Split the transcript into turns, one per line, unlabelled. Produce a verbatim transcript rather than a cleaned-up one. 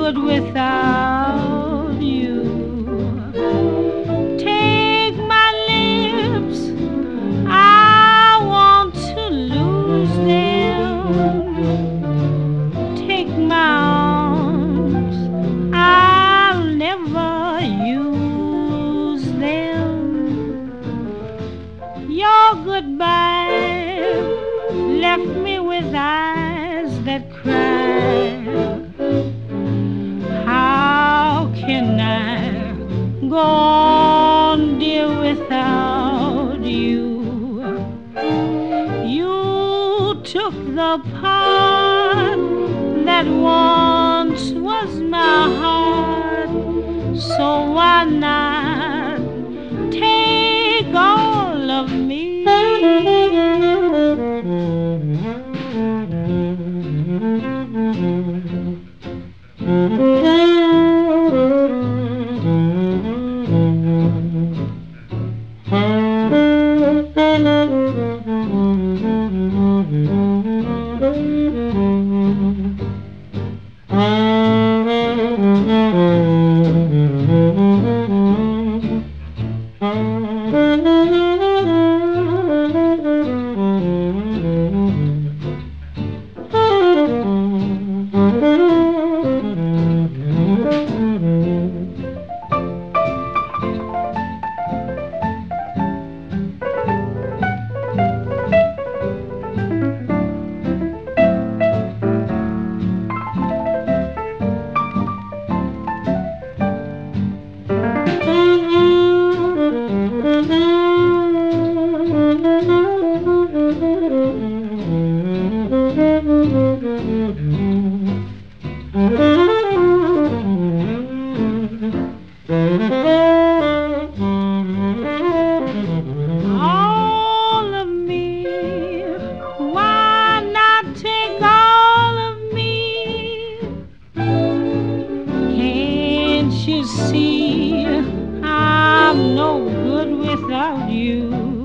good without you. Take my lips, I want to lose them. Take my arms, I'll never use them. Your goodbye left me with eyes that cry. How can I go on, dear, without you? You took the part that once was my heart, so why not take all of me? All of me, why not take all of me? Can't you see I'm no good without you?